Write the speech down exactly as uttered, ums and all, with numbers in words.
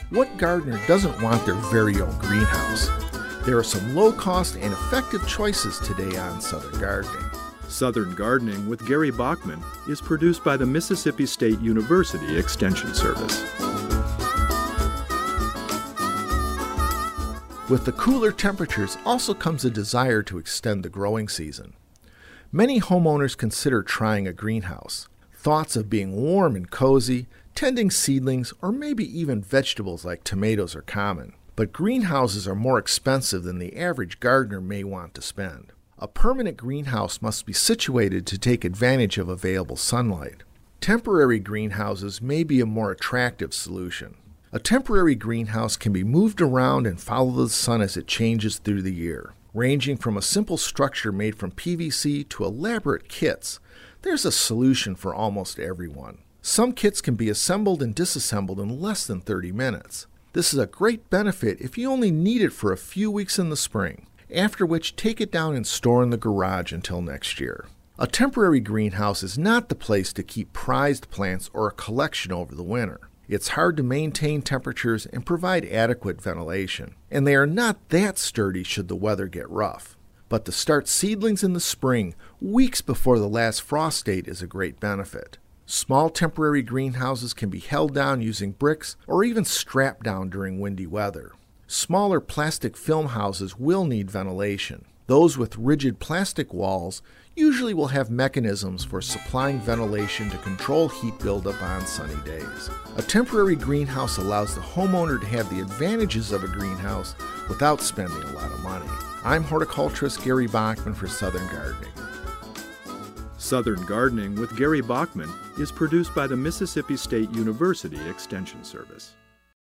What gardener doesn't want their very own greenhouse? There are some low-cost and effective choices today on Southern Gardening. Southern Gardening with Gary Bachman is produced by the Mississippi State University Extension Service. With the cooler temperatures also comes a desire to extend the growing season. Many homeowners consider trying a greenhouse. Thoughts of being warm and cozy, tending seedlings, or maybe even vegetables like tomatoes are common. But greenhouses are more expensive than the average gardener may want to spend. A permanent greenhouse must be situated to take advantage of available sunlight. Temporary greenhouses may be a more attractive solution. A temporary greenhouse can be moved around and follow the sun as it changes through the year. Ranging from a simple structure made from P V C to elaborate kits, there's a solution for almost everyone. Some kits can be assembled and disassembled in less than thirty minutes. This is a great benefit if you only need it for a few weeks in the spring, after which take it down and store in the garage until next year. A temporary greenhouse is not the place to keep prized plants or a collection over the winter. It's hard to maintain temperatures and provide adequate ventilation, and they are not that sturdy should the weather get rough. But to start seedlings in the spring, weeks before the last frost date, is a great benefit. Small temporary greenhouses can be held down using bricks or even strapped down during windy weather. Smaller plastic film houses will need ventilation. Those with rigid plastic walls usually will have mechanisms for supplying ventilation to control heat buildup on sunny days. A temporary greenhouse allows the homeowner to have the advantages of a greenhouse without spending a lot of money. I'm horticulturist Gary Bachman for Southern Gardening. Southern Gardening with Gary Bachman is produced by the Mississippi State University Extension Service.